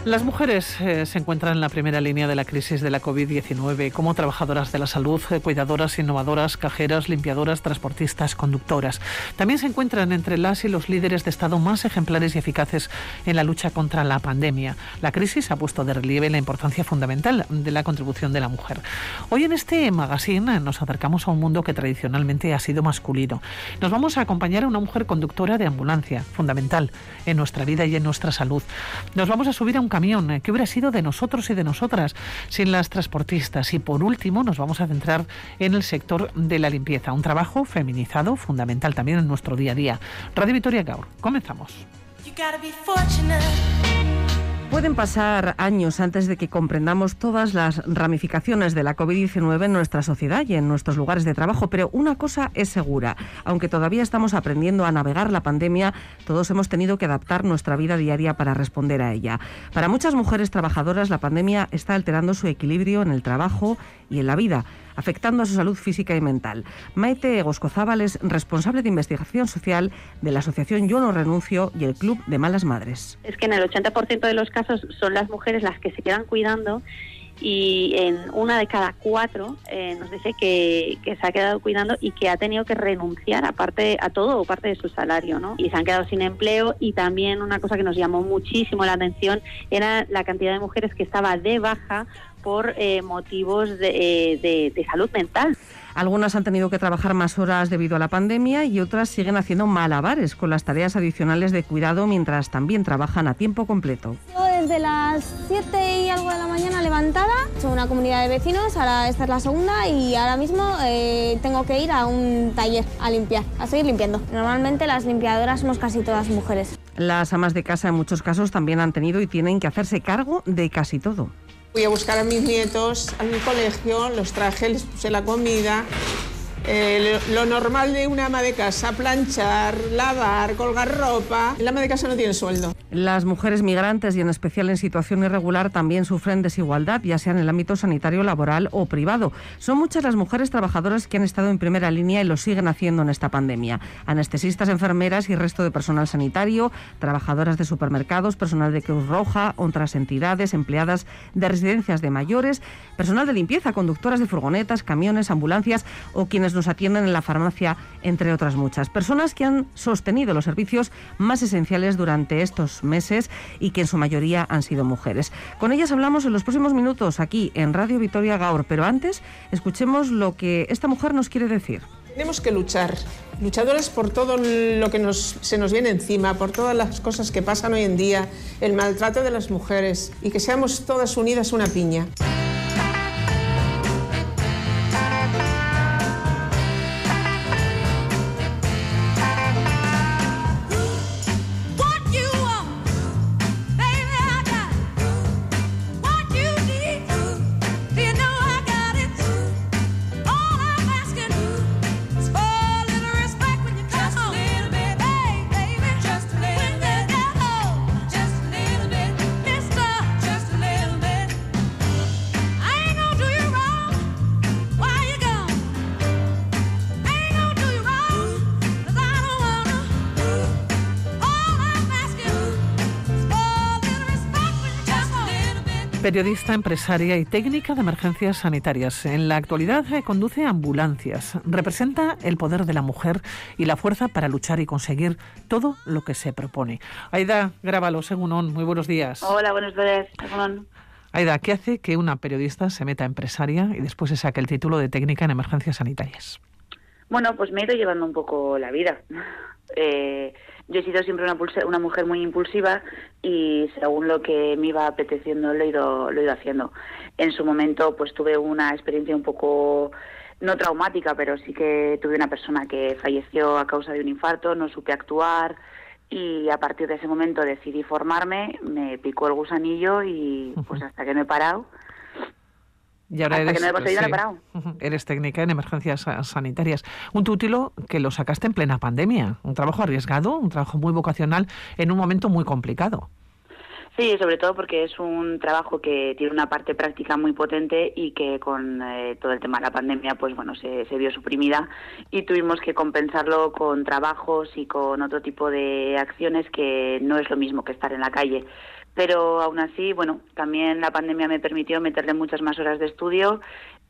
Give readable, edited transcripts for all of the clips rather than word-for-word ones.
Las mujeres se encuentran en la primera línea de la crisis de la COVID-19 como trabajadoras de la salud, cuidadoras, innovadoras, cajeras, limpiadoras, transportistas, conductoras. También se encuentran entre las y los líderes de Estado más ejemplares y eficaces en la lucha contra la pandemia. La crisis ha puesto de relieve la importancia fundamental de la contribución de la mujer. Hoy en este magazine nos acercamos a un mundo que tradicionalmente ha sido masculino. Nos vamos a acompañar a una mujer conductora de ambulancia, fundamental en nuestra vida y en nuestra salud. Nos vamos a subir a un camión. ¿Qué hubiera sido de nosotros y de nosotras sin las transportistas? Y por último nos vamos a centrar en el sector de la limpieza, un trabajo feminizado, fundamental también en nuestro día a día. Radio Vitoria Gaur, comenzamos. Pueden pasar años antes de que comprendamos todas las ramificaciones de la COVID-19 en nuestra sociedad y en nuestros lugares de trabajo, pero una cosa es segura. Aunque todavía estamos aprendiendo a navegar la pandemia, todos hemos tenido que adaptar nuestra vida diaria para responder a ella. Para muchas mujeres trabajadoras, la pandemia está alterando su equilibrio en el trabajo y en la vida, afectando a su salud física y mental. Maite Egoscozábal es responsable de investigación social de la asociación Yo No Renuncio y el Club de Malas Madres. Es que en el 80% de los casos son las mujeres las que se quedan cuidando y en una de cada 4 nos dice que se ha quedado cuidando y que ha tenido que renunciar a todo o parte de su salario, ¿no? Y se han quedado sin empleo. Y también una cosa que nos llamó muchísimo la atención era la cantidad de mujeres que estaba de baja por motivos de salud mental. Algunas han tenido que trabajar más horas debido a la pandemia y otras siguen haciendo malabares con las tareas adicionales de cuidado mientras también trabajan a tiempo completo. Yo desde las 7 y algo de la mañana levantada, soy una comunidad de vecinos, ahora esta es la segunda y ahora mismo tengo que ir a un taller a limpiar, a seguir limpiando. Normalmente las limpiadoras somos casi todas mujeres. Las amas de casa en muchos casos también han tenido y tienen que hacerse cargo de casi todo. Fui a buscar a mis nietos al colegio, los traje, les puse la comida. Lo normal de una ama de casa, planchar, lavar, colgar ropa. El ama de casa no tiene sueldo. Las mujeres migrantes y en especial en situación irregular también sufren desigualdad, ya sea en el ámbito sanitario, laboral o privado. Son muchas las mujeres trabajadoras que han estado en primera línea y lo siguen haciendo en esta pandemia. Anestesistas, enfermeras y resto de personal sanitario, trabajadoras de supermercados, personal de Cruz Roja, otras entidades, empleadas de residencias de mayores, personal de limpieza, conductoras de furgonetas, camiones, ambulancias o quienes nos atienden en la farmacia, entre otras muchas. Personas que han sostenido los servicios más esenciales durante estos meses y que en su mayoría han sido mujeres. Con ellas hablamos en los próximos minutos aquí en Radio Vitoria Gaur, pero antes escuchemos lo que esta mujer nos quiere decir. Tenemos que luchar, luchadoras por todo lo que se nos viene encima, por todas las cosas que pasan hoy en día, el maltrato de las mujeres y que seamos todas unidas una piña. Periodista, empresaria y técnica de emergencias sanitarias. En la actualidad conduce ambulancias. Representa el poder de la mujer y la fuerza para luchar y conseguir todo lo que se propone. Aida Grábalo, Egunon, muy buenos días. Hola, buenos días, Egunon. Aida, ¿qué hace que una periodista se meta empresaria y después se saque el título de técnica en emergencias sanitarias? Bueno, pues me he ido llevando un poco la vida. Yo he sido siempre una mujer muy impulsiva y según lo que me iba apeteciendo lo he ido haciendo. En su momento pues tuve una experiencia un poco, no traumática, pero sí que tuve una persona que falleció a causa de un infarto, no supe actuar y a partir de ese momento decidí formarme, me picó el gusanillo y pues hasta que no he parado. Y ahora hasta que no he conseguido, no he parado. Eres técnica en emergencias sanitarias. Un título que lo sacaste en plena pandemia. Un trabajo arriesgado, un trabajo muy vocacional en un momento muy complicado. Sí, sobre todo porque es un trabajo que tiene una parte práctica muy potente y que con todo el tema de la pandemia pues bueno se vio suprimida y tuvimos que compensarlo con trabajos y con otro tipo de acciones que no es lo mismo que estar en la calle. Pero aún así, bueno, también la pandemia me permitió meterle muchas más horas de estudio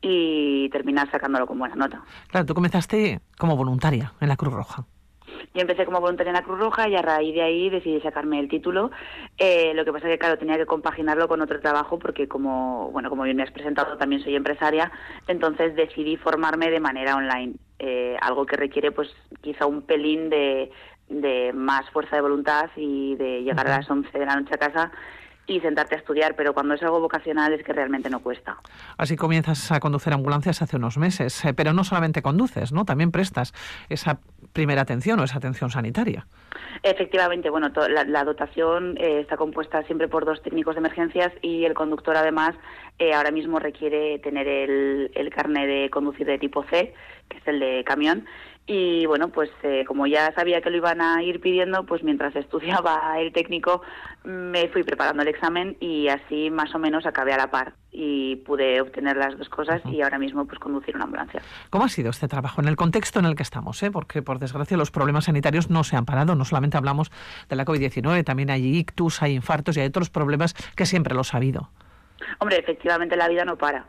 y terminar sacándolo con buena nota. Claro, tú comenzaste como voluntaria en la Cruz Roja. Yo empecé como voluntaria en la Cruz Roja y a raíz de ahí decidí sacarme el título. Lo que pasa es que, claro, tenía que compaginarlo con otro trabajo porque, como bien me has presentado, también soy empresaria, entonces decidí formarme de manera online. Algo que requiere, pues, quizá un pelín de más fuerza de voluntad y de llegar a las 11 de la noche a casa y sentarte a estudiar, pero cuando es algo vocacional es que realmente no cuesta. Así comienzas a conducir ambulancias hace unos meses, pero no solamente conduces, ¿no? También prestas esa primera atención o esa atención sanitaria. Efectivamente, bueno, la dotación está compuesta siempre por 2 técnicos de emergencias y el conductor, además, ahora mismo requiere tener el carnet de conducir de tipo C, que es el de camión. Y bueno, pues como ya sabía que lo iban a ir pidiendo, pues mientras estudiaba el técnico me fui preparando el examen y así más o menos acabé a la par y pude obtener las 2 cosas y ahora mismo pues conducir una ambulancia. ¿Cómo ha sido este trabajo en el contexto en el que estamos? Porque por desgracia los problemas sanitarios no se han parado, no solamente hablamos de la COVID-19, también hay ictus, hay infartos y hay otros problemas que siempre los ha habido. Hombre, efectivamente la vida no para,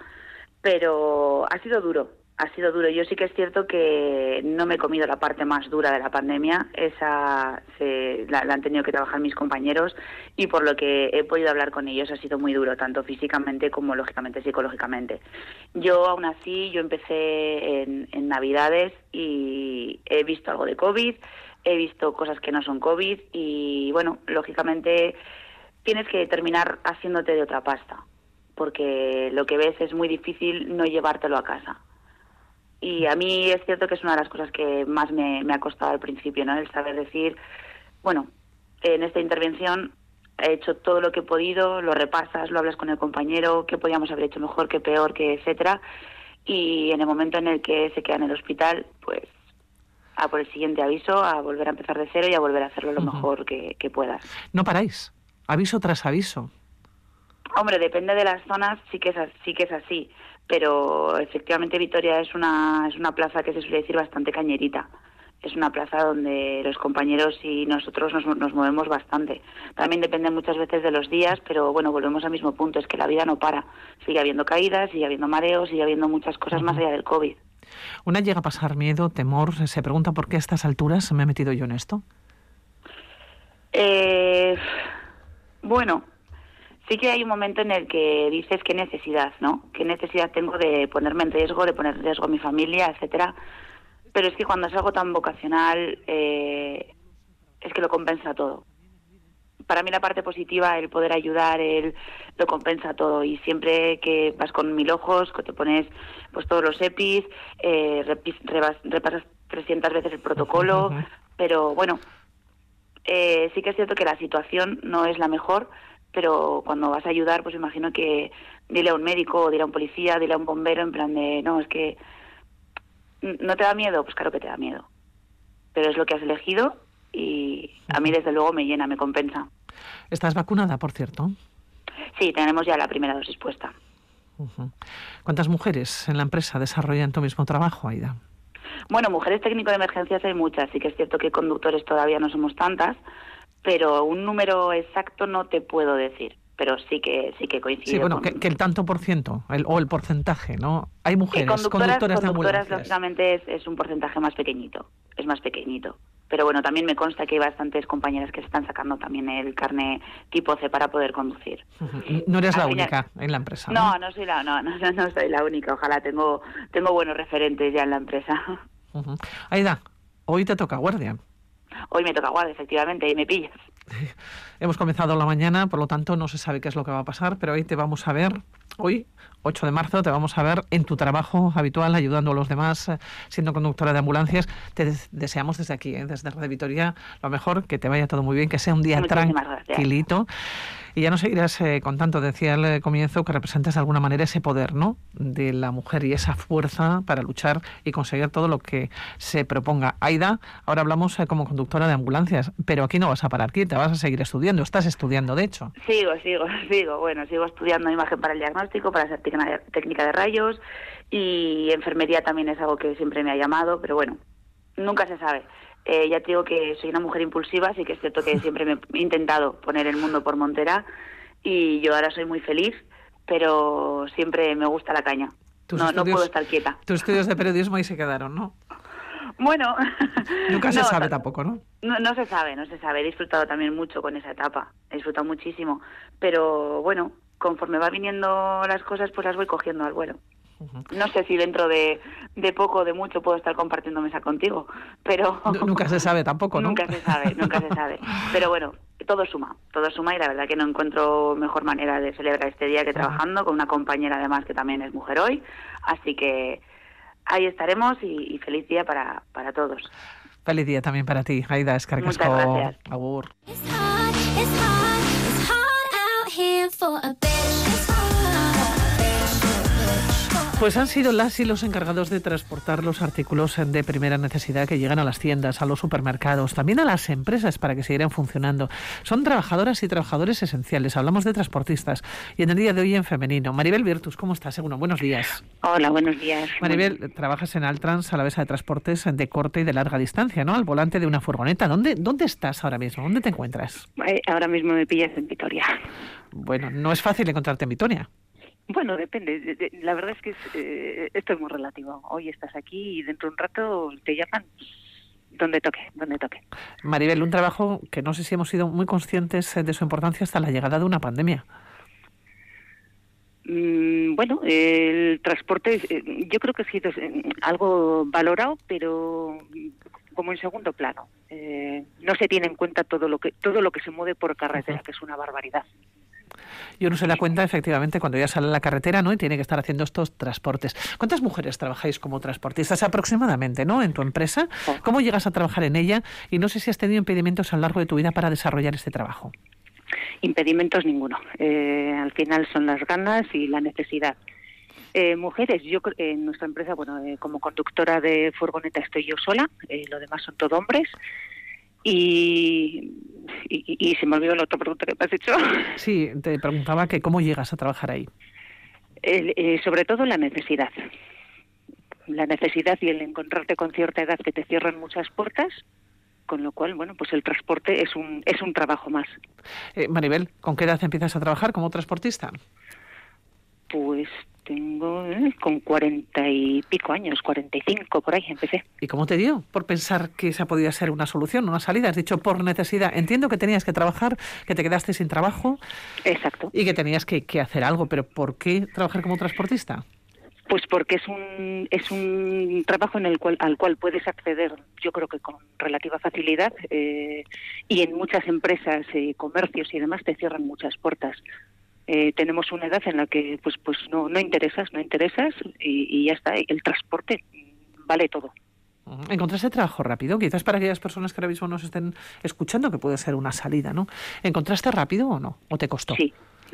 pero ha sido duro. Ha sido duro. Yo sí que es cierto que no me he comido la parte más dura de la pandemia. Esa la han tenido que trabajar mis compañeros y por lo que he podido hablar con ellos ha sido muy duro, tanto físicamente como lógicamente psicológicamente. Yo aún así, yo empecé en Navidades y he visto algo de COVID, he visto cosas que no son COVID y bueno, lógicamente tienes que terminar haciéndote de otra pasta, porque lo que ves es muy difícil no llevártelo a casa. Y a mí es cierto que es una de las cosas que más me ha costado al principio, ¿no? El saber decir, bueno, en esta intervención he hecho todo lo que he podido, lo repasas, lo hablas con el compañero, qué podíamos haber hecho mejor, qué peor, qué etcétera. Y en el momento en el que se queda en el hospital, pues a por el siguiente aviso, a volver a empezar de cero y a volver a hacerlo lo mejor que puedas. No paráis, aviso tras aviso. Hombre, depende de las zonas, sí que es así. Pero efectivamente Vitoria es una plaza que se suele decir bastante cañerita. Es una plaza donde los compañeros y nosotros nos movemos bastante. También depende muchas veces de los días, pero bueno, volvemos al mismo punto, es que la vida no para. Sigue habiendo caídas, sigue habiendo mareos, sigue habiendo muchas cosas más allá del COVID. Una llega a pasar miedo, temor, se pregunta por qué a estas alturas me he metido yo en esto. Bueno, sí que hay un momento en el que dices qué necesidad, ¿no? ¿Qué necesidad tengo de ponerme en riesgo, de poner en riesgo a mi familia, etcétera? Pero es que cuando es algo tan vocacional, es que lo compensa todo. Para mí la parte positiva, el poder ayudar, lo compensa todo. Y siempre que vas con 1000 ojos, que te pones pues todos los EPIs, repasas 300 veces el protocolo, pero bueno, sí que es cierto que la situación no es la mejor, pero cuando vas a ayudar, pues imagino que dile a un médico, o dile a un policía, dile a un bombero, en plan de, no, es que ¿no te da miedo? Pues claro que te da miedo, pero es lo que has elegido y a mí desde luego me llena, me compensa. ¿Estás vacunada, por cierto? Sí, tenemos ya la primera dosis puesta. ¿Cuántas mujeres en la empresa desarrollan tu mismo trabajo, Aida? Bueno, mujeres técnico de emergencias hay muchas, sí que es cierto que conductores todavía no somos tantas, pero un número exacto no te puedo decir, pero sí que coincide. Sí, bueno, que el tanto por ciento, o el porcentaje, ¿no? Hay mujeres conductoras de ambulancias. Lógicamente es un porcentaje más pequeñito, es más pequeñito. Pero bueno, también me consta que hay bastantes compañeras que se están sacando también el carnet tipo C para poder conducir. No eres la única en la empresa, ¿no? No soy la única. Ojalá tengo buenos referentes ya en la empresa. Aida, hoy te toca guardia. Hoy me toca guardia, efectivamente, y me pillas. Hemos comenzado la mañana, por lo tanto no se sabe qué es lo que va a pasar, pero hoy te vamos a ver, hoy, 8 de marzo, te vamos a ver en tu trabajo habitual, ayudando a los demás, siendo conductora de ambulancias. Te deseamos desde aquí, desde Radio Vitoria, lo mejor, que te vaya todo muy bien, que sea un día tranquilito. Y ya nos seguirás contando, decía al comienzo, que representas de alguna manera ese poder, ¿no?, de la mujer y esa fuerza para luchar y conseguir todo lo que se proponga. Aida, ahora hablamos como conductora de ambulancias, pero aquí no vas a parar quieta, vas a seguir estudiando, estás estudiando de hecho. Sigo estudiando imagen para el diagnóstico, para ser técnica de rayos, y enfermería también es algo que siempre me ha llamado, pero bueno, nunca se sabe. Ya te digo que soy una mujer impulsiva, así que es cierto que siempre me he intentado poner el mundo por montera y yo ahora soy muy feliz, pero siempre me gusta la caña. No puedo estar quieta. Tus estudios de periodismo ahí se quedaron, ¿no? Bueno, nunca se sabe tampoco, ¿no? No se sabe. He disfrutado también mucho con esa etapa, he disfrutado muchísimo, pero bueno, conforme va viniendo las cosas, pues las voy cogiendo al vuelo. No sé si dentro de poco o de mucho puedo estar compartiendo mesa contigo, pero... Nunca se sabe tampoco, ¿no? Nunca se sabe. Pero bueno, todo suma y la verdad que no encuentro mejor manera de celebrar este día que trabajando con una compañera además que también es mujer hoy, así que ahí estaremos y feliz día para todos. Feliz día también para ti, Aida Escarcasco. Muchas gracias. Agur. Pues han sido las y los encargados de transportar los artículos de primera necesidad que llegan a las tiendas, a los supermercados, también a las empresas para que siguieran funcionando. Son trabajadoras y trabajadores esenciales. Hablamos de transportistas. Y en el día de hoy en femenino. Maribel Virtus, ¿cómo estás? Buenos días. Hola, buenos días. Maribel, trabajas en Altrans, Alavesa de Transportes de corta y de larga distancia, ¿no? Al volante de una furgoneta. ¿Dónde estás ahora mismo? ¿Dónde te encuentras? Ahora mismo me pillas en Vitoria. Bueno, no es fácil encontrarte en Vitoria. Bueno, depende. La verdad es que esto es muy relativo. Hoy estás aquí y dentro de un rato te llaman donde toque. Maribel, un trabajo que no sé si hemos sido muy conscientes de su importancia hasta la llegada de una pandemia. Bueno, el transporte yo creo que ha sido algo valorado, pero como en segundo plano. No se tiene en cuenta todo lo que se mueve por carretera, que es una barbaridad. Y uno se da cuenta, efectivamente, cuando ya sale a la carretera, ¿no? Y tiene que estar haciendo estos transportes. ¿Cuántas mujeres trabajáis como transportistas aproximadamente, ¿no? En tu empresa. ¿Cómo llegas a trabajar en ella? Y no sé si has tenido impedimentos a lo largo de tu vida para desarrollar este trabajo. Impedimentos ninguno. Al final son las ganas y la necesidad. Mujeres, yo en nuestra empresa, como conductora de furgoneta estoy yo sola. Lo demás son todo hombres. Y se me olvidó la otra pregunta que me has hecho. Sí, te preguntaba que cómo llegas a trabajar ahí. Sobre todo la necesidad y el encontrarte con cierta edad que te cierran muchas puertas, con lo cual, pues el transporte es un trabajo más. Maribel, ¿con qué edad empiezas a trabajar como transportista? Pues tengo con 40 y pico años, 45 por ahí empecé. ¿Y cómo te dio por pensar que esa podía ser una solución, una salida? Has dicho por necesidad. Entiendo que tenías que trabajar, que te quedaste sin trabajo. Exacto. Y que tenías que hacer algo, pero ¿por qué trabajar como transportista? Pues porque es un trabajo al cual puedes acceder, yo creo que con relativa facilidad, y en muchas empresas, comercios y demás te cierran muchas puertas. Tenemos una edad en la que pues no interesas y ya está. El transporte vale todo. ¿Encontraste trabajo rápido? Quizás para aquellas personas que ahora mismo nos estén escuchando, que puede ser una salida, ¿no? ¿Encontraste rápido o no? ¿O te costó? Sí,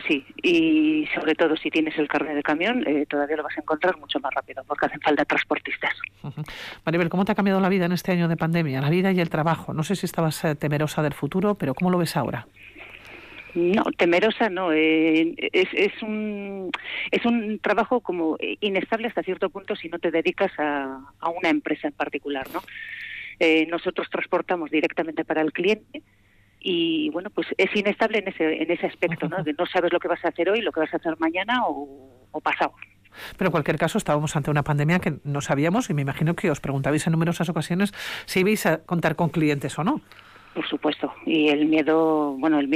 y sobre todo si tienes el carnet de camión, todavía lo vas a encontrar mucho más rápido, porque hacen falta transportistas. Maribel, ¿cómo te ha cambiado la vida en este año de pandemia? La vida y el trabajo. No sé si estabas temerosa del futuro, pero ¿cómo lo ves ahora? No, temerosa no. Es un trabajo como inestable hasta cierto punto si no te dedicas a una empresa en particular, ¿no? Nosotros transportamos directamente para el cliente y, pues es inestable en ese aspecto, ¿no? De no sabes lo que vas a hacer hoy, lo que vas a hacer mañana o pasado. Pero en cualquier caso estábamos ante una pandemia que no sabíamos y me imagino que os preguntabais en numerosas ocasiones si ibais a contar con clientes o no. Por supuesto, y el miedo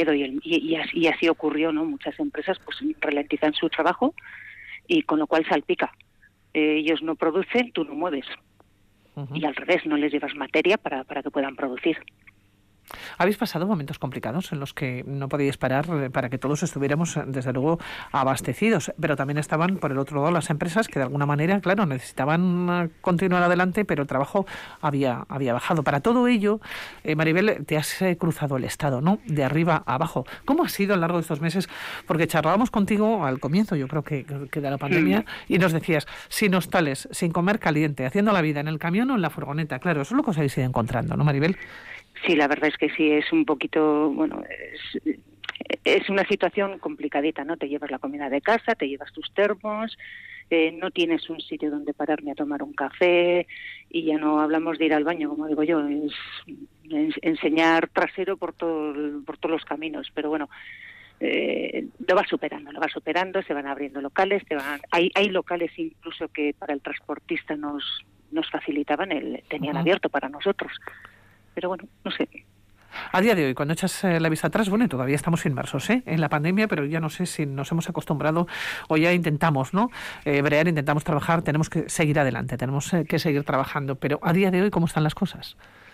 y así ocurrió, ¿no? Muchas empresas pues ralentizan su trabajo y con lo cual salpica. Ellos no producen, tú no mueves. Y al revés, no les llevas materia para que puedan producir. ¿Habéis pasado momentos complicados en los que no podíais parar para que todos estuviéramos, desde luego, abastecidos? Pero también estaban, por el otro lado, las empresas que de alguna manera, claro, necesitaban continuar adelante, pero el trabajo había bajado. Para todo ello, Maribel, te has cruzado el estado, ¿no? De arriba a abajo. ¿Cómo ha sido a lo largo de estos meses? Porque charlábamos contigo al comienzo, yo creo que de la pandemia, y nos decías, sin hostales, sin comer caliente, haciendo la vida en el camión o en la furgoneta. Claro, eso es lo que os habéis ido encontrando, ¿no, Maribel? Sí, la verdad es que sí, es un poquito, es una situación complicadita, ¿no? Te llevas la comida de casa, te llevas tus termos, no tienes un sitio donde pararme a tomar un café, y ya no hablamos de ir al baño, como digo yo, es enseñar trasero por todos los caminos, pero bueno, lo vas superando, se van abriendo locales, hay locales incluso que para el transportista nos facilitaban, tenían abierto para nosotros, pero bueno, no sé. A día de hoy, cuando echas la vista atrás, bueno, todavía estamos inmersos en la pandemia, pero ya no sé si nos hemos acostumbrado o ya intentamos, ¿no? Brear, intentamos trabajar, tenemos que seguir adelante, tenemos que seguir trabajando, pero a día de hoy, ¿cómo están las cosas?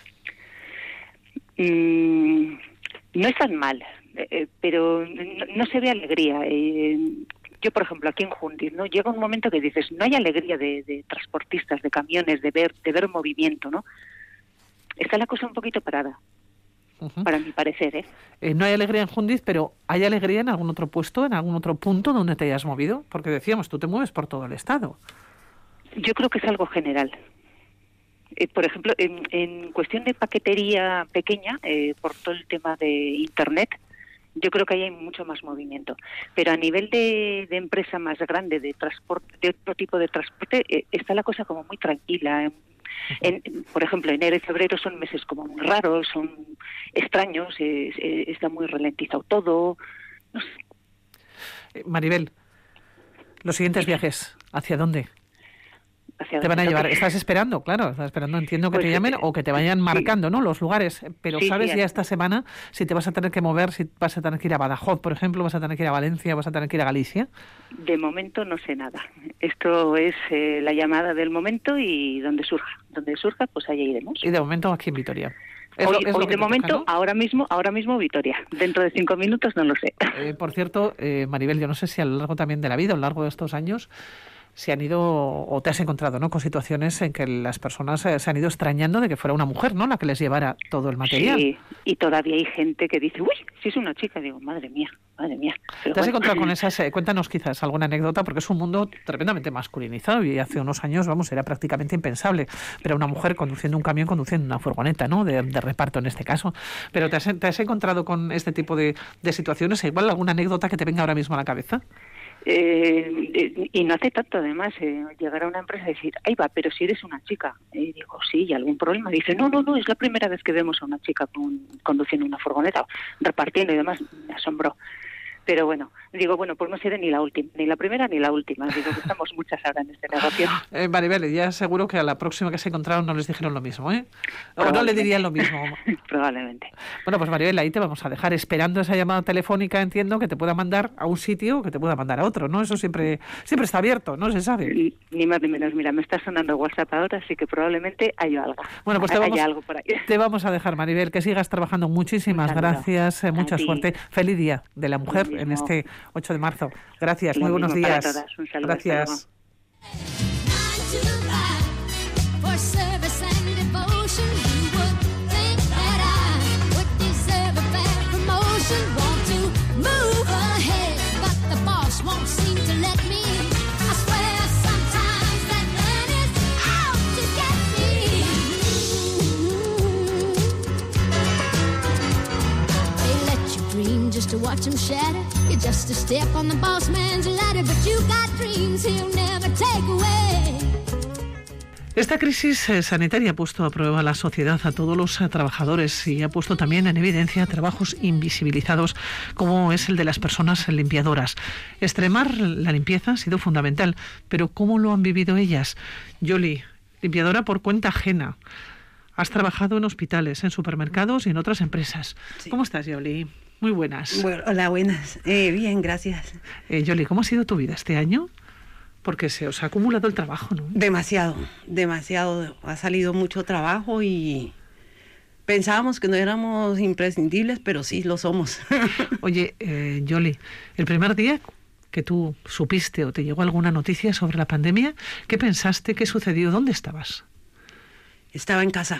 No están mal, pero no se ve alegría. Yo, por ejemplo, aquí en Jundiz, ¿no? Llega un momento que dices, no hay alegría de transportistas, de camiones, de ver movimiento, ¿no? Está la cosa un poquito parada. Para mi parecer, no hay alegría en Jundiz, pero ¿hay alegría en algún otro puesto, en algún otro punto donde te hayas movido? Porque decíamos, tú te mueves por todo el estado. Yo creo que es algo general. Por ejemplo, en cuestión de paquetería pequeña, por todo el tema de Internet, yo creo que ahí hay mucho más movimiento. Pero a nivel de empresa más grande, de transporte, de otro tipo de transporte, está la cosa como muy tranquila. Por ejemplo, enero y febrero son meses como muy raros, son extraños, está muy ralentizado todo, no sé. Maribel, los siguientes viajes, ¿hacia dónde? ¿Te van a llevar? ¿Estás esperando? Claro, estás esperando, entiendo que pues, te llamen o que te vayan marcando, ¿no? Los lugares, pero sí, ¿sabes ya esta semana si te vas a tener que mover, si vas a tener que ir a Badajoz, por ejemplo, vas a tener que ir a Valencia, vas a tener que ir a Galicia? De momento no sé nada. Esto es la llamada del momento y donde surja, pues allá iremos. Y de momento aquí en Vitoria. Hoy de momento, toca, ¿no? ahora mismo Vitoria. Dentro de 5 minutos no lo sé. Por cierto, Maribel, yo no sé si a lo largo también de la vida, a lo largo de estos años, se han ido, o te has encontrado, ¿no?, con situaciones en que las personas se han ido extrañando de que fuera una mujer, ¿no?, la que les llevara todo el material. Sí, y todavía hay gente que dice, uy, si es una chica, digo, madre mía. Pero ¿te has encontrado con esas? Cuéntanos quizás alguna anécdota, porque es un mundo tremendamente masculinizado y hace unos años, era prácticamente impensable, pero una mujer conduciendo un camión, conduciendo una furgoneta, ¿no?, de reparto en este caso. Pero ¿te has encontrado con este tipo de situaciones? ¿Igual alguna anécdota que te venga ahora mismo a la cabeza? Y no hace tanto, además, llegar a una empresa y decir, ahí va, pero si eres una chica. Y digo, sí, ¿y algún problema? Dice, no, es la primera vez que vemos a una chica conduciendo una furgoneta, repartiendo y demás. Me asombró. Pero bueno, digo, pues no seré ni la última, ni la primera ni la última. Digo que estamos muchas ahora en este negocio. Maribel, ya seguro que a la próxima que se encontraron no les dijeron lo mismo, ¿eh? O no le dirían lo mismo. Probablemente. Bueno, pues Maribel, ahí te vamos a dejar esperando esa llamada telefónica, entiendo, que te pueda mandar a un sitio o que te pueda mandar a otro, ¿no? Eso siempre está abierto, no se sabe. Ni más ni menos. Mira, me está sonando WhatsApp ahora, así que probablemente haya algo. Bueno, pues algo por ahí. Te vamos a dejar, Maribel, que sigas trabajando. Muchísimas gracias, mucha suerte. Feliz Día de la Mujer en este 8 de marzo. Gracias, muy buenos días. Un saludo, gracias. Just to watch him shatter. You're just a step on the boss man's ladder, but you got dreams he'll never take away. Esta crisis sanitaria ha puesto a prueba a la sociedad, a todos los trabajadores, y ha puesto también en evidencia trabajos invisibilizados como es el de las personas limpiadoras. Extremar la limpieza ha sido fundamental, pero ¿cómo lo han vivido ellas? Yoli, limpiadora por cuenta ajena. Has trabajado en hospitales, en supermercados y en otras empresas. Sí. ¿Cómo estás, Yoli? Muy buenas. Bueno, hola, buenas. Bien, gracias. Yoli, ¿cómo ha sido tu vida este año? Porque se os ha acumulado el trabajo, ¿no? Demasiado. Ha salido mucho trabajo y pensábamos que no éramos imprescindibles, pero sí lo somos. Oye, Yoli, el primer día que tú supiste o te llegó alguna noticia sobre la pandemia, ¿qué pensaste? ¿Qué sucedió? ¿Dónde estabas? Estaba en casa.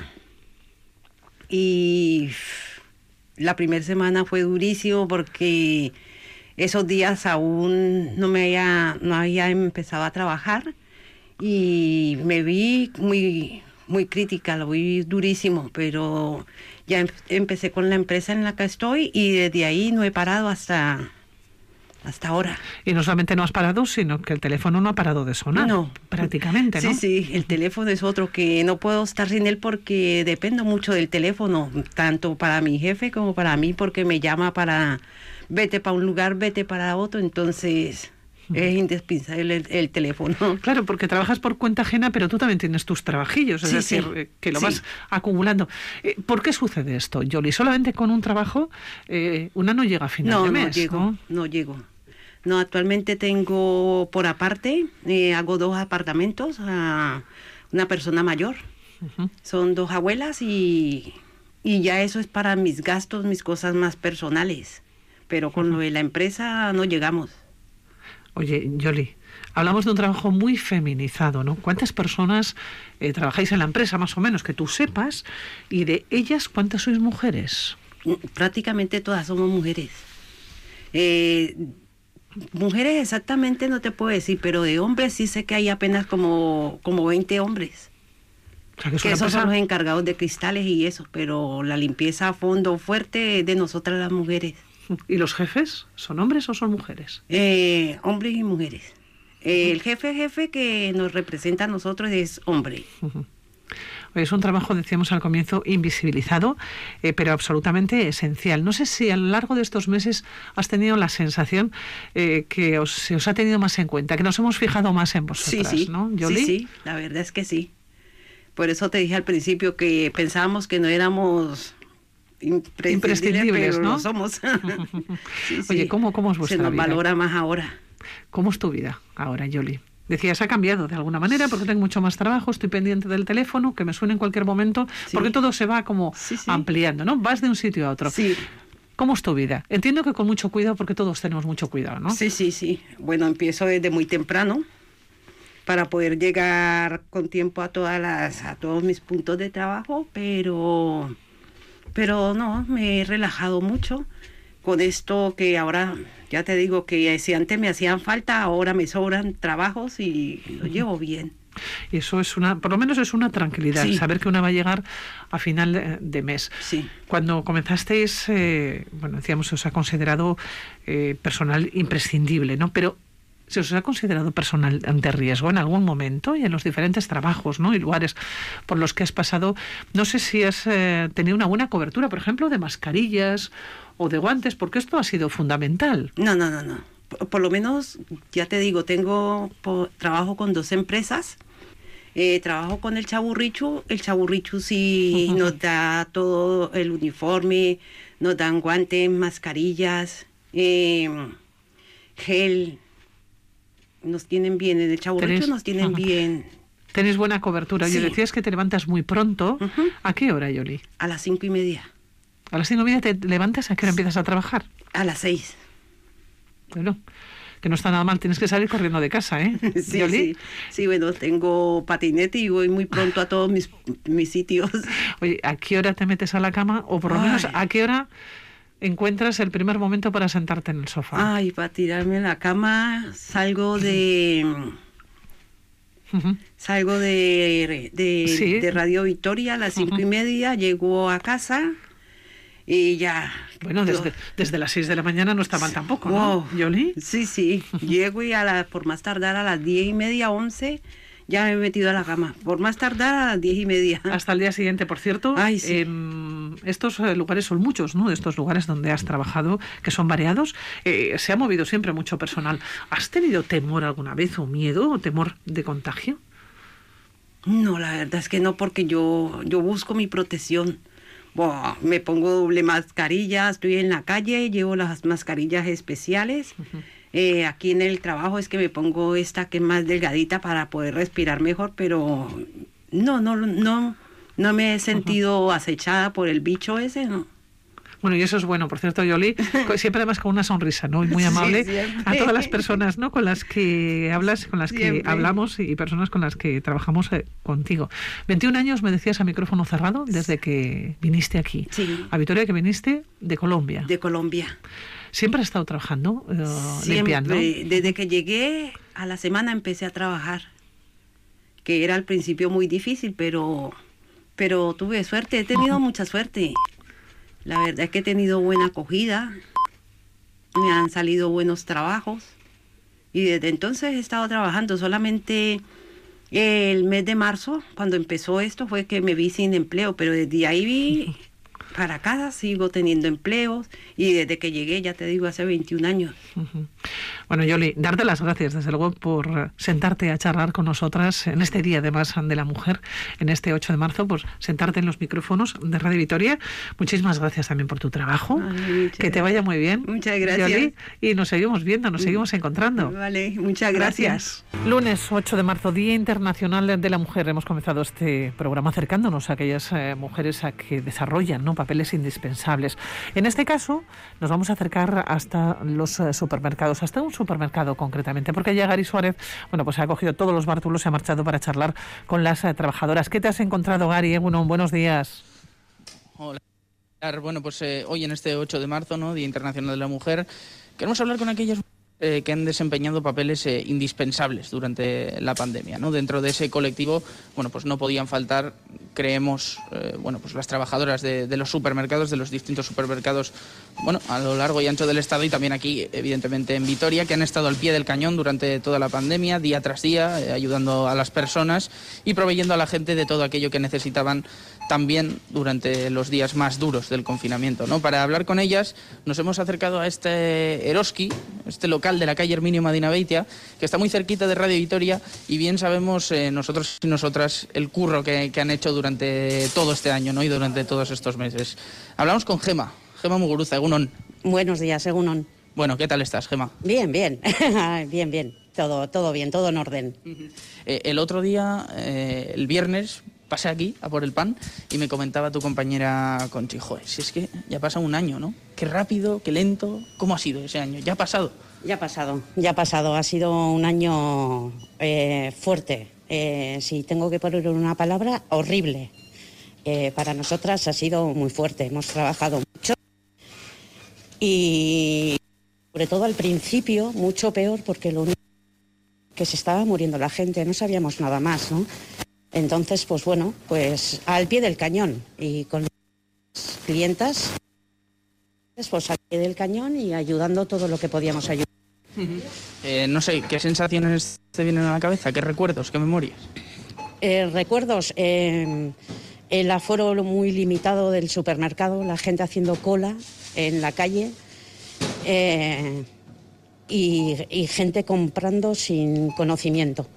Y la primera semana fue durísimo porque esos días aún no había empezado a trabajar y me vi muy crítica, lo vi durísimo, pero ya empecé con la empresa en la que estoy y desde ahí no he parado hasta ahora. Y no solamente no has parado, sino que el teléfono no ha parado de sonar. No. Prácticamente, ¿no? Sí, el teléfono es otro que no puedo estar sin él porque dependo mucho del teléfono, tanto para mi jefe como para mí, porque me llama para vete para un lugar, vete para otro, entonces es indispensable el teléfono. Claro, porque trabajas por cuenta ajena, pero tú también tienes tus trabajillos, es decir, que lo vas acumulando. ¿Por qué sucede esto, Yoli? ¿Solamente con un trabajo una no llega a final de mes? No llego. No, actualmente tengo por aparte, hago 2 apartamentos a una persona mayor. Son 2 abuelas y ya eso es para mis gastos, mis cosas más personales. Pero con lo de la empresa no llegamos. Oye, Yoli, hablamos de un trabajo muy feminizado, ¿no? ¿Cuántas personas trabajáis en la empresa, más o menos, que tú sepas? Y de ellas, ¿cuántas sois mujeres? Prácticamente todas somos mujeres. Mujeres exactamente no te puedo decir, pero de hombres sí sé que hay apenas como 20 hombres. O sea, que esos son los encargados de cristales y eso, pero la limpieza a fondo fuerte es de nosotras las mujeres. ¿Y los jefes? ¿Son hombres o son mujeres? Hombres y mujeres. El jefe que nos representa a nosotros es hombre. Es un trabajo, decíamos al comienzo, invisibilizado, pero absolutamente esencial. No sé si a lo largo de estos meses has tenido la sensación que se os ha tenido más en cuenta, que nos hemos fijado más en vosotras, sí, ¿no, Yoli? Sí, la verdad es que sí. Por eso te dije al principio que pensábamos que no éramos imprescindibles, pero ¿no? lo somos. Oye, ¿cómo es vuestra vida? Se nos valora más ahora. ¿Cómo es tu vida ahora, Yoli? Decías, ha cambiado de alguna manera porque tengo mucho más trabajo, estoy pendiente del teléfono, que me suene en cualquier momento, porque todo se va como ampliando, ¿no? Vas de un sitio a otro. Sí. ¿Cómo es tu vida? Entiendo que con mucho cuidado, porque todos tenemos mucho cuidado, ¿no? Sí. Bueno, empiezo desde muy temprano para poder llegar con tiempo a todos mis puntos de trabajo, pero no, me he relajado mucho con esto que ahora, ya te digo que si antes me hacían falta, ahora me sobran trabajos y lo llevo bien. Y eso es por lo menos es una tranquilidad, saber que una va a llegar a final de mes. Sí. Cuando comenzasteis, decíamos, os ha considerado personal imprescindible, ¿no? Pero ¿se os ha considerado personal de riesgo en algún momento y en los diferentes trabajos, ¿no? y lugares por los que has pasado? No sé si has tenido una buena cobertura, por ejemplo, de mascarillas o de guantes, porque esto ha sido fundamental. No. Por lo menos, ya te digo, trabajo con 2 empresas. Trabajo con el Chaburrichu. El Chaburrichu sí nos da todo el uniforme, nos dan guantes, mascarillas, gel. Nos tienen bien, en el Chaburrichu nos tienen bien. Tenéis buena cobertura. Oye, decías que te levantas muy pronto. ¿A qué hora, Yoli? A las 5:30. ¿A las 5:30 te levantas? ¿A qué hora empiezas a trabajar? A las 6. Bueno, que no está nada mal, tienes que salir corriendo de casa, ¿eh? Sí, bueno, tengo patinete y voy muy pronto a todos mis sitios. Oye, ¿a qué hora te metes a la cama? O por lo menos, ¿a qué hora encuentras el primer momento para sentarte en el sofá? Ay, para tirarme en la cama, salgo de Radio Victoria a las 5:30, llego a casa y ya. Bueno, desde las 6 de la mañana no está mal tampoco, ¿no, Yoli? Sí. Llego y por más tardar a las 10:30, 11, ya me he metido a la cama. Por más tardar a las 10:30. Hasta el día siguiente, por cierto. Ay, sí. Estos lugares son muchos, ¿no? De estos lugares donde has trabajado, que son variados. Se ha movido siempre mucho personal. ¿Has tenido temor alguna vez o miedo o temor de contagio? No, la verdad es que no, porque yo busco mi protección. Me pongo doble mascarilla, estoy en la calle, llevo las mascarillas especiales. Aquí en el trabajo es que me pongo esta que es más delgadita para poder respirar mejor, pero no me he sentido acechada por el bicho ese, ¿no? Bueno, y eso es bueno, por cierto, Yoli, siempre además con una sonrisa, ¿no? Y muy amable a todas las personas, ¿no? Con las que hablas, con las que hablamos y personas con las que trabajamos contigo. 21 años, me decías, a micrófono cerrado, desde que viniste aquí. Sí. A Vitoria, que viniste de Colombia. De Colombia. ¿Siempre has estado trabajando, limpiando? Desde que llegué a la semana empecé a trabajar, que era al principio muy difícil, pero tuve suerte, he tenido mucha suerte. La verdad es que he tenido buena acogida, me han salido buenos trabajos y desde entonces he estado trabajando. Solamente el mes de marzo, cuando empezó esto, fue que me vi sin empleo, pero desde ahí para acá sigo teniendo empleos y desde que llegué, ya te digo, hace 21 años. Bueno, Yoli, darte las gracias, desde luego, por sentarte a charlar con nosotras en este Día, además, de la Mujer, en este 8 de marzo, por sentarte en los micrófonos de Radio Vitoria. Muchísimas gracias también por tu trabajo. Que te vaya muy bien. Muchas gracias. Yoli, y nos seguimos viendo, nos seguimos encontrando. Vale, muchas gracias. Lunes 8 de marzo, Día Internacional de la Mujer. Hemos comenzado este programa acercándonos a aquellas mujeres a que desarrollan, ¿no?, papeles indispensables. En este caso, nos vamos a acercar hasta los supermercados, hasta un supermercado concretamente, porque ya Gary Suárez, bueno, pues ha cogido todos los bártulos, se ha marchado para charlar con las trabajadoras. ¿Qué te has encontrado, Gary? Bueno, buenos días. Hola. Bueno, pues hoy en este 8 de marzo, ¿no?, Día Internacional de la Mujer, queremos hablar con aquellas que han desempeñado papeles indispensables durante la pandemia, ¿no? Dentro de ese colectivo, bueno, pues no podían faltar, creemos, bueno, pues las trabajadoras de los supermercados, de los distintos supermercados, bueno, a lo largo y ancho del Estado y también aquí, evidentemente, en Vitoria, que han estado al pie del cañón durante toda la pandemia, día tras día, ayudando a las personas y proveyendo a la gente de todo aquello que necesitaban también durante los días más duros del confinamiento, ¿no? Para hablar con ellas nos hemos acercado a este Eroski, este local de la calle Herminio Madinabeitia, que está muy cerquita de Radio Vitoria y bien sabemos nosotros y nosotras el curro que han hecho durante todo este año, ¿no?, y durante todos estos meses. Hablamos con Gema Muguruza, egunon. Buenos días, egunon. Bueno, ¿qué tal estás, Gema? Bien, bien, bien. Todo bien, todo en orden. El otro día, el viernes, pasé aquí a por el pan y me comentaba tu compañera Conchi, joder, si es que ya pasa un año, ¿no? Qué rápido, qué lento. ¿Cómo ha sido ese año? ¿Ya ha pasado? Ya ha pasado. Ha sido un año fuerte. Si tengo que poner una palabra, horrible. Para nosotras ha sido muy fuerte. Hemos trabajado mucho y sobre todo al principio mucho peor porque lo único que se estaba muriendo la gente, no sabíamos nada más, ¿no? Entonces, pues bueno, pues al pie del cañón y con las clientas, pues al pie del cañón y ayudando todo lo que podíamos ayudar. No sé, ¿qué sensaciones te vienen a la cabeza? ¿Qué recuerdos? ¿Qué memorias? Recuerdos, el aforo muy limitado del supermercado, la gente haciendo cola en la calle y gente comprando sin conocimiento.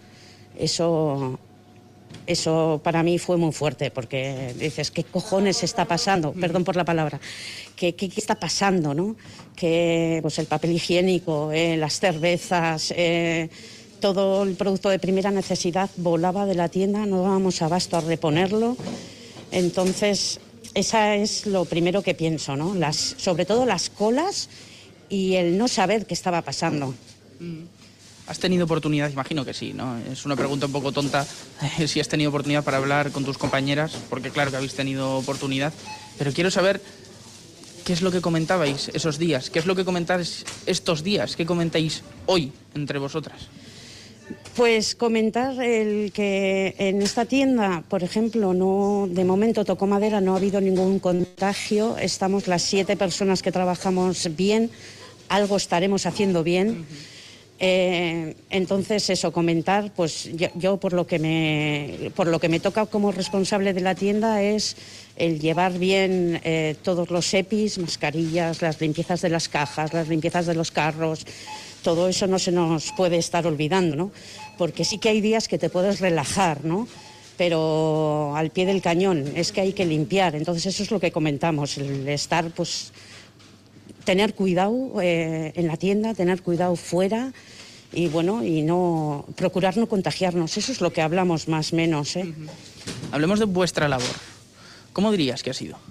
Eso para mí fue muy fuerte, porque dices, ¿qué cojones está pasando? Perdón por la palabra. ¿Qué está pasando, no? Que pues el papel higiénico, las cervezas, todo el producto de primera necesidad volaba de la tienda, no dábamos abasto a reponerlo. Entonces, esa es lo primero que pienso, ¿no? Sobre todo las colas y el no saber qué estaba pasando. ¿Has tenido oportunidad? Imagino que sí, ¿no? Es una pregunta un poco tonta si has tenido oportunidad para hablar con tus compañeras, porque claro que habéis tenido oportunidad, pero quiero saber qué es lo que comentabais esos días, qué es lo que comentáis estos días, qué comentáis hoy entre vosotras. Pues comentar el que en esta tienda, por ejemplo, no, de momento tocó madera, no ha habido ningún contagio, estamos las 7 personas que trabajamos bien, algo estaremos haciendo bien. Entonces eso, comentar, pues yo por lo que me toca como responsable de la tienda es el llevar bien todos los EPIs, mascarillas, las limpiezas de las cajas, las limpiezas de los carros, todo eso no se nos puede estar olvidando, ¿no? Porque sí que hay días que te puedes relajar, ¿no? Pero al pie del cañón es que hay que limpiar, entonces eso es lo que comentamos, el estar, pues, tener cuidado en la tienda, tener cuidado fuera y bueno, y no procurar no contagiarnos, eso es lo que hablamos más o menos. Hablemos de vuestra labor. ¿Cómo dirías que ha sido?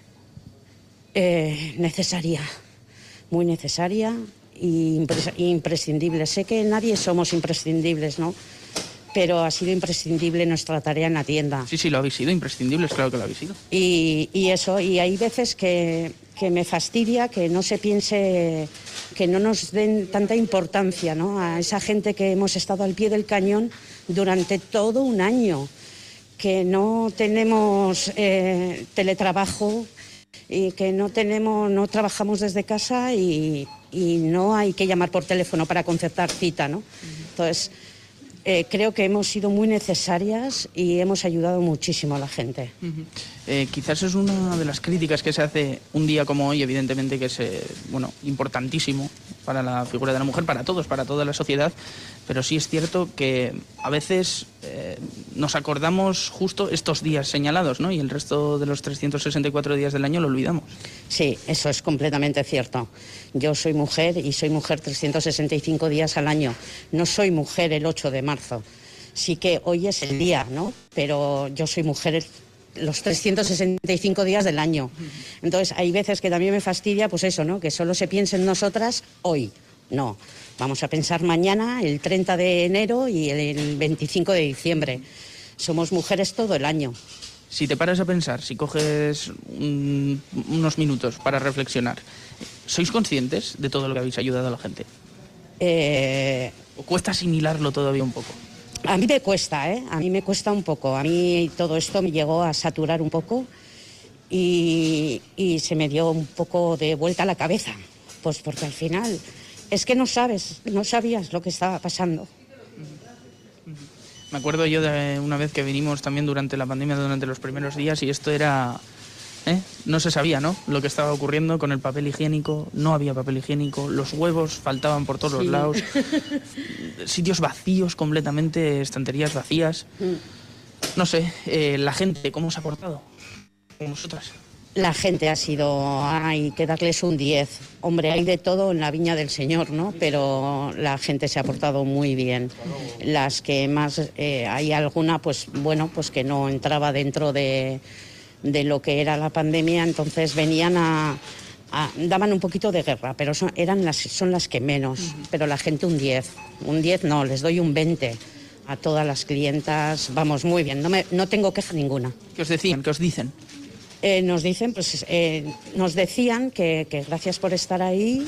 Necesaria, muy necesaria e imprescindible. Sé que nadie somos imprescindibles, ¿no? Pero ha sido imprescindible nuestra tarea en la tienda. Sí, lo habéis sido, imprescindibles, claro que lo habéis sido. Y eso, y hay veces que me fastidia que no se piense, que no nos den tanta importancia, ¿no? A esa gente que hemos estado al pie del cañón durante todo un año, que no tenemos teletrabajo, y que no trabajamos desde casa y no hay que llamar por teléfono para concertar cita, ¿no? Entonces, creo que hemos sido muy necesarias y hemos ayudado muchísimo a la gente. Quizás es una de las críticas que se hace un día como hoy, evidentemente que es importantísimo para la figura de la mujer, para todos, para toda la sociedad, pero sí es cierto que a veces nos acordamos justo estos días señalados, ¿no? Y el resto de los 364 días del año lo olvidamos. Sí, eso es completamente cierto. Yo soy mujer y soy mujer 365 días al año. No soy mujer el 8 de marzo. Sí que hoy es el día, ¿no? Pero yo soy mujer los 365 días del año. Entonces, hay veces que también me fastidia, pues eso, ¿no? Que solo se piense en nosotras hoy. No, vamos a pensar mañana, el 30 de enero y el 25 de diciembre. Somos mujeres todo el año. Si te paras a pensar, si coges unos minutos para reflexionar, ¿sois conscientes de todo lo que habéis ayudado a la gente? ¿O cuesta asimilarlo todavía un poco? A mí me cuesta, A mí me cuesta un poco. A mí todo esto me llegó a saturar un poco y se me dio un poco de vuelta a la cabeza. Pues porque al final es que no sabías lo que estaba pasando. Me acuerdo yo de una vez que vinimos también durante la pandemia, durante los primeros días, y esto era... No se sabía, ¿no?, lo que estaba ocurriendo con el papel higiénico. No había papel higiénico, los huevos faltaban por todos los lados, sitios vacíos completamente, estanterías vacías. No sé, la gente, ¿cómo os ha portado con vosotras? La gente ha sido, hay que darles un 10. Hombre, hay de todo en la viña del Señor, ¿no? Pero la gente se ha portado muy bien. Las que más, hay alguna, pues bueno, pues que no entraba dentro de lo que era la pandemia, entonces venían daban un poquito de guerra, pero son las que menos. Pero la gente un 10. Un 10 no, les doy un 20 a todas las clientas. Vamos, muy bien, no tengo queja ninguna. ¿Qué os decían? ¿Qué os dicen? Nos decían que gracias por estar ahí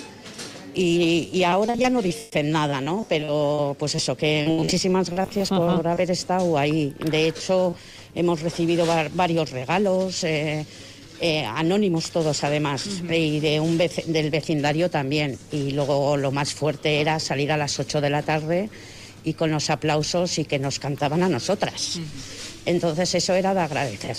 y ahora ya no dicen nada, ¿no? Pero pues eso, que muchísimas gracias por haber estado ahí. De hecho, hemos recibido varios regalos, anónimos todos además, y del vecindario también. Y luego lo más fuerte era salir a las 8 de la tarde y con los aplausos y que nos cantaban a nosotras. Entonces eso era de agradecer.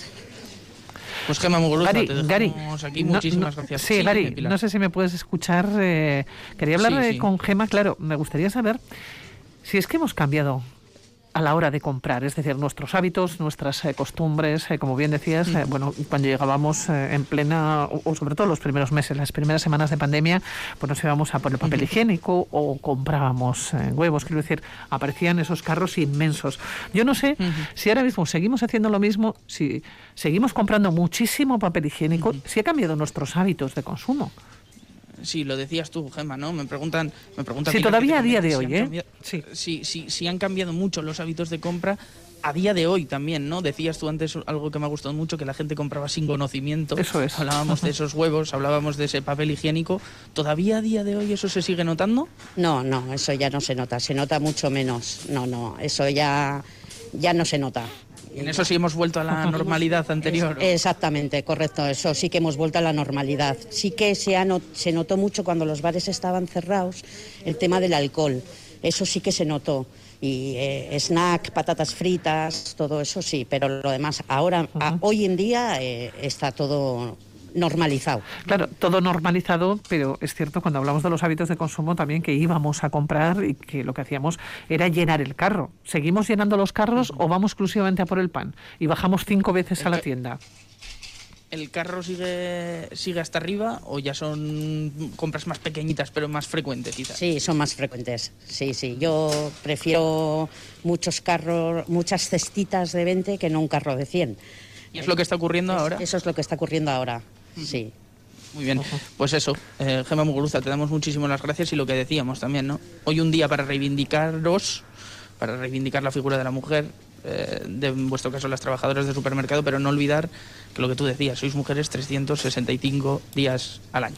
Pues Gemma Muguruza, te dejamos aquí. Muchísimas gracias. Sí, Gary, no sé si me puedes escuchar. Quería hablar con Gemma. Claro, me gustaría saber si es que hemos cambiado a la hora de comprar, es decir, nuestros hábitos, nuestras costumbres, como bien decías, bueno, cuando llegábamos en plena, o sobre todo los primeros meses, las primeras semanas de pandemia, pues nos íbamos a por el papel higiénico o comprábamos huevos, quiero decir, aparecían esos carros inmensos. Yo no sé si ahora mismo seguimos haciendo lo mismo, si seguimos comprando muchísimo papel higiénico, si ha cambiado nuestros hábitos de consumo. Sí, lo decías tú, Gemma, ¿no? Me preguntan sí, todavía a día de hoy, si han cambiado mucho los hábitos de compra a día de hoy también, ¿no? Decías tú antes algo que me ha gustado mucho, que la gente compraba sin conocimiento. Eso es. Hablábamos de esos huevos, hablábamos de ese papel higiénico. ¿Todavía a día de hoy eso se sigue notando? No, eso ya no se nota mucho menos. No, eso ya no se nota. En eso sí hemos vuelto a la normalidad anterior. Exactamente, correcto. Eso sí que hemos vuelto a la normalidad. Sí que se notó mucho cuando los bares estaban cerrados el tema del alcohol. Eso sí que se notó. Y snack, patatas fritas, todo eso sí. Pero lo demás, ahora, hoy en día, está todo normalizado. Claro, todo normalizado, pero es cierto, cuando hablamos de los hábitos de consumo también, que íbamos a comprar y que lo que hacíamos era llenar el carro. ¿Seguimos llenando los carros o vamos exclusivamente a por el pan? Y bajamos 5 veces a la tienda. ¿El carro sigue hasta arriba o ya son compras más pequeñitas pero más frecuentes quizás? Sí, son más frecuentes. Sí. Yo prefiero muchos carros, muchas cestitas de 20 que no un carro de 100. ¿Y es lo que está ocurriendo ahora? Eso es lo que está ocurriendo ahora. Sí. Muy bien, pues eso, Gemma Muguruza, te damos muchísimas las gracias y lo que decíamos también, ¿no? Hoy un día para reivindicaros, para reivindicar la figura de la mujer, de en vuestro caso las trabajadoras de supermercado, pero no olvidar que lo que tú decías, sois mujeres 365 días al año.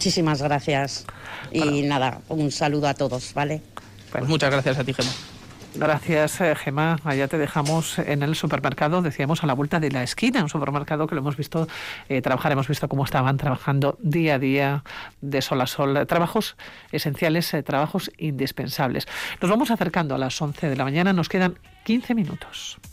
Muchísimas gracias y nada, un saludo a todos, ¿vale? Pues muchas gracias a ti, Gemma. Gracias, Gemma. Allá te dejamos en el supermercado, decíamos, a la vuelta de la esquina, un supermercado que lo hemos visto trabajar, hemos visto cómo estaban trabajando día a día, de sol a sol, trabajos esenciales, trabajos indispensables. Nos vamos acercando a las 11 de la mañana, nos quedan 15 minutos.